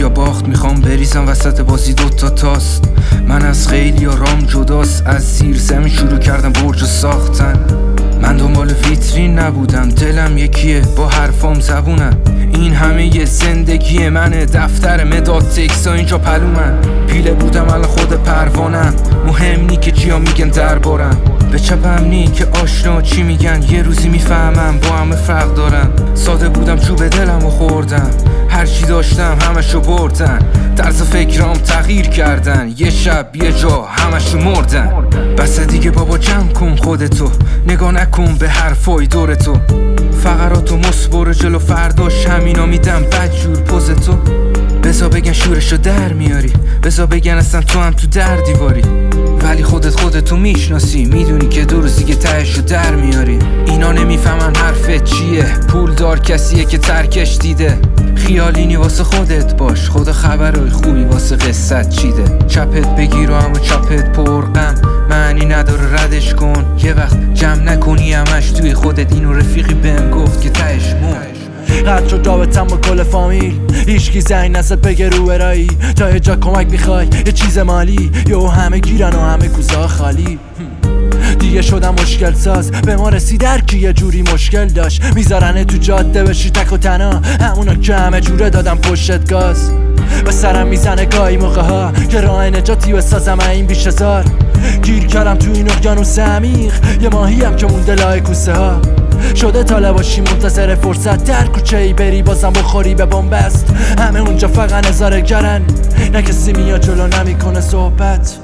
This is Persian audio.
یا باخت میخوام بریزم وسط بازی دوتا تاست. من از خیلی رام جداست، از زیر زمین شروع کردم برج و ساختن. من دنبال ویترین نبودم، دلم یکیه با حرفام زبونم. این همه یه زندگی منه، دفتر مداد تکسا اینجا پلومن. پیله بودم الان خود پروانم، مهم نی که چیا میگن دربارم. به چپم نی که آشنا چی میگن، یه روزی میفهمم با همه فرق دارم. ساده بودم چوب دلم و خوردم، هر چی داشتم همشو بردن. طرز فکرام تغییر کردن، یه شب یه جا همشو مردن. بس دیگه بابا جمع کن خودتو، نگاه نکن به حرفای دور تو. فقراتو مصبر جلو فرداش همینا میدم بدجور پوزتو. بزا بگن شورشو در میاری، بزا بگن اصلا تو هم تو در دیواری. ولی خودتو میشناسی، میدونی که دو روزی که تهشو در میاری. اینا نمیفهمن حرفت چیه، پول دار کسیه که ترکش دیده. خیالینی واسه خودت باش، خدا خبرای خوبی واسه قصت چیده. چپت بگیر و همو چپت پرغم، معنی نداره ردش کن. یه وقت جمع نکنی همش توی خودت، اینو رفیقی بهم گفت که تهش مرد. قد شد رابطم با کل فامیل، هیچکی زنگ نزد بگه رو برایی. تا یه جا کمک میخوای یه چیز مالی، یهو همه گیرن و همه کوزه ها خالی. دیگه شدم مشکل ساز، به ما رسید هرکی یه جوری مشکل داشت. میذارنه تو جاده بشی تک و تنها، همونا که همه جوره دادم پشت گاز. به سرم میزنه گاهی موقع ها که راه نجاتی بسازم این بیش هزار. گیر کردم تو این اقیانوس عمیق، یه ماهی هم که مونده لای کوسه ها. شده تا لباشی منتظر فرصت، در کوچه ای بری بازم بخوری به بنبست. همه اونجا فقط نظاره گرن، نه کسی میاد جلو نمیکنه صحبت.